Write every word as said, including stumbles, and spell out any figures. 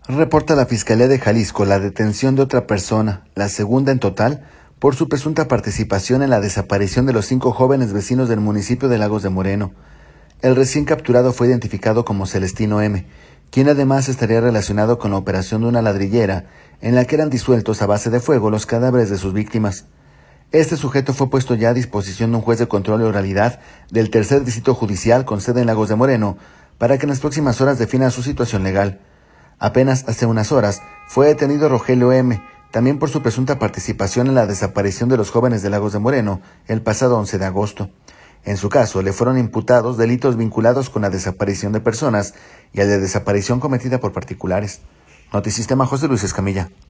Reporta la Fiscalía de Jalisco la detención de otra persona, la segunda en total, por su presunta participación en la desaparición de los cinco jóvenes vecinos del municipio de Lagos de Moreno. El recién capturado fue identificado como Celestino M., quien además estaría relacionado con la operación de una ladrillera en la que eran disueltos a base de fuego los cadáveres de sus víctimas. Este sujeto fue puesto ya a disposición de un juez de control y oralidad del tercer distrito judicial con sede en Lagos de Moreno para que en las próximas horas defina su situación legal. Apenas hace unas horas fue detenido Rogelio M., también por su presunta participación en la desaparición de los jóvenes de Lagos de Moreno el pasado once de agosto. En su caso, le fueron imputados delitos vinculados con la desaparición de personas y a la desaparición cometida por particulares. Notisistema, José Luis Escamilla.